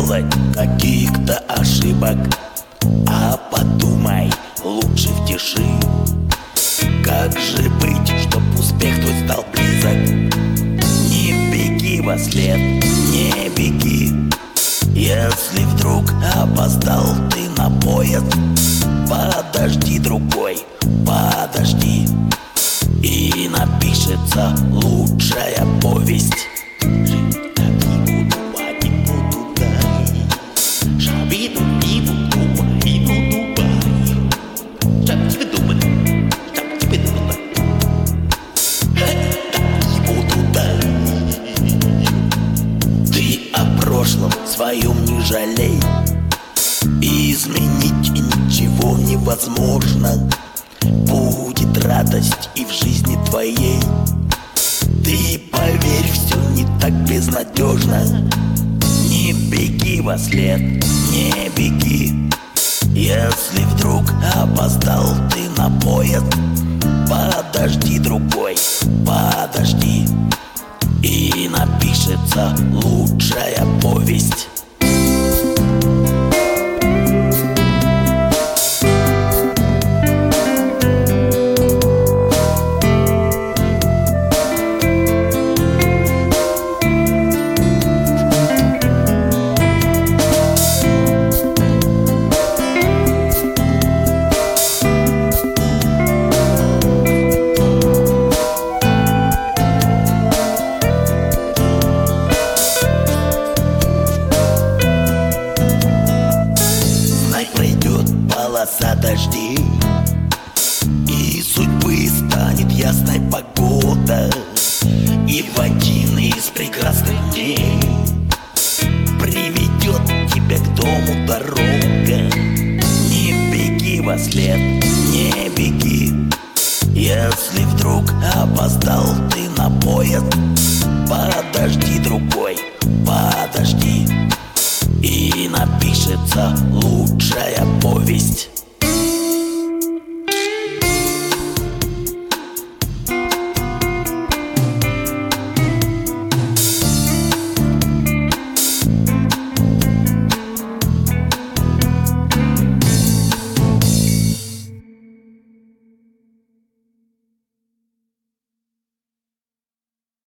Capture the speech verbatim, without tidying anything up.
делать каких-то ошибок, а подумай лучше в тиши. Как же быть, чтоб успех твой стал близок? Не беги во след, не беги. Если вдруг опоздал ты на поезд, подожди, другой, подожди, и напишется лучшая повесть. Ты о прошлом своем не жалей, изменить ничего невозможно. Будет радость и в жизни твоей. Ты поверь, все не так безнадежно. Не беги во след, не беги. Если вдруг опоздал ты на поезд, подожди, другой, подожди, и напишется лучшая повесть. Пройдет полоса дождей, и судьбы станет ясной погода, и в один из прекрасных дней приведет тебя к дому дорога. Не беги во след, не беги. Если вдруг опоздал ты на поезд, подожди, другой, подожди, и напишется лучшая повесть.